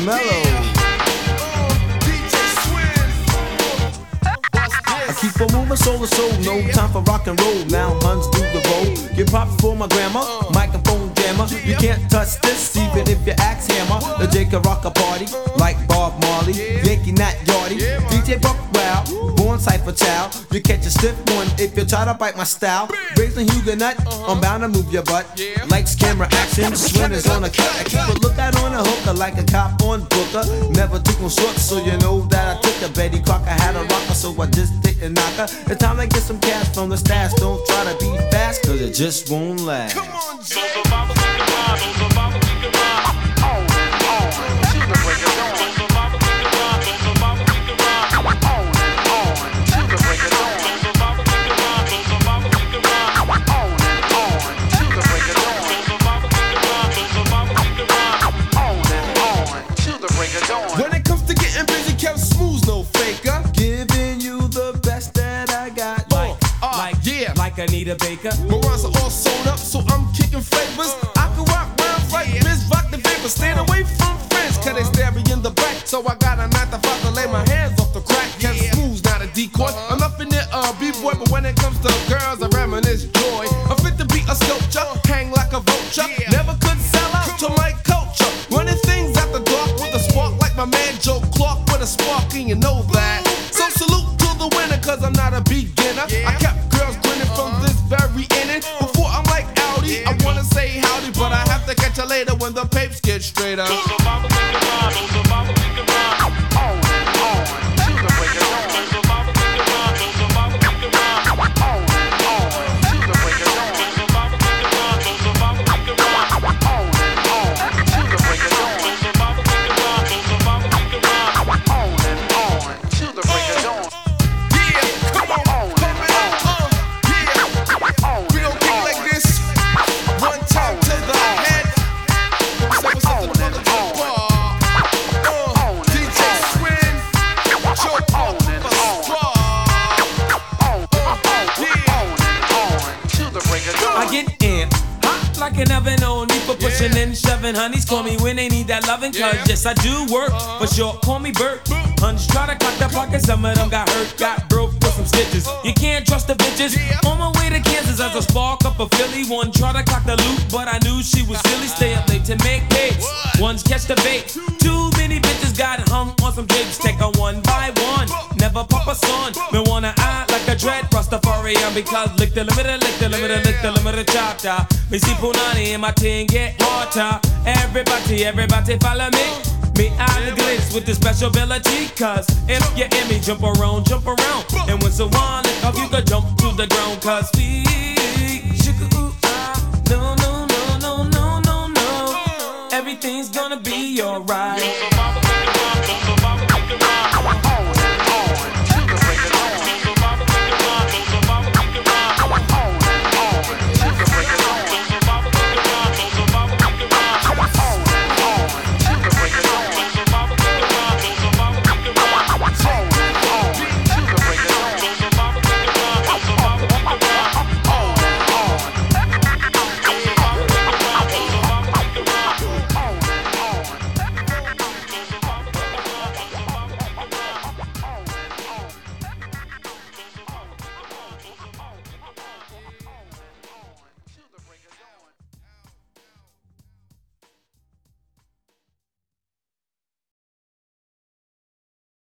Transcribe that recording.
mellow. I keep on moving soul to soul, no time for rock and roll. Now Huns do the roll. Get props for my grandma, microphone jammer. You can't touch this, even if you axe hammer. The Jake can rock a party like Bob Marley, Yankee Nat Yardy, DJ Buck Wow, born cypher child. You catch a stiff one if you try to bite my style. Raising Huguenot, I'm bound to move your butt. Lights, camera, action, Swin is on a cut. I keep a lookout on a hooker like a cop on Booker. Never took no short, so you know that I took a Betty Crocker. Had a rocker, so I just didn't knock her. It's time to get some cash from the stash. Don't try to be fast, cause it just won't last. Come on, Jay. When it comes to getting busy, kept smooth, no faker. Giving you the best that I got. Like Anita Baker. My rhymes are all sewn up, so I'm kicking flavors. I can rock rhymes like Biz Rock the Vapor. Stand away from friends, cause they stab me in the back. So I got a 9 to 5 to lay my hands off the crack. Kept smooth's not a decoy. I'm up in there, B-boy, but when it comes to girls, I reminisce joy. I'm fit to be a sculpture, hang like a vulture. Never could sell out to my culture. Running things at the dark with a spark like my man Joe Clark with a spark, and you know that. So salute to the winner, cause I'm not a beginner. I kept girls grinning from this very inning. Before I'm like Audi, I wanna say howdy, but I have to catch you later when the papes get straighter. An oven, no need for pushing and shoving. Honeys call me when they need that loving, cause yes, I do work. For sure, call me Bert. Huns try to cut the pocket, some of them got hurt, got broke with some stitches. You can't trust the bitches. On my way to Kansas as a spark up a Philly. One try to clock the loop, but I knew she was silly. Stay up late to make cakes. Ones catch the bait. Too many bitches got hung on some jakes. Take her one by one. Never pop a son. Me wanna act like a dread Rastafarian, because lick the limiter, lick the limiter, lick the limiter, chapter. Me see Punani and my thing get hotter. Everybody follow me. Me out the glitz with the special ability, cause if you hear me jump around. And when someone look up, you can jump to the ground, cause we sugar ooh ah. No. Everything's gonna be alright.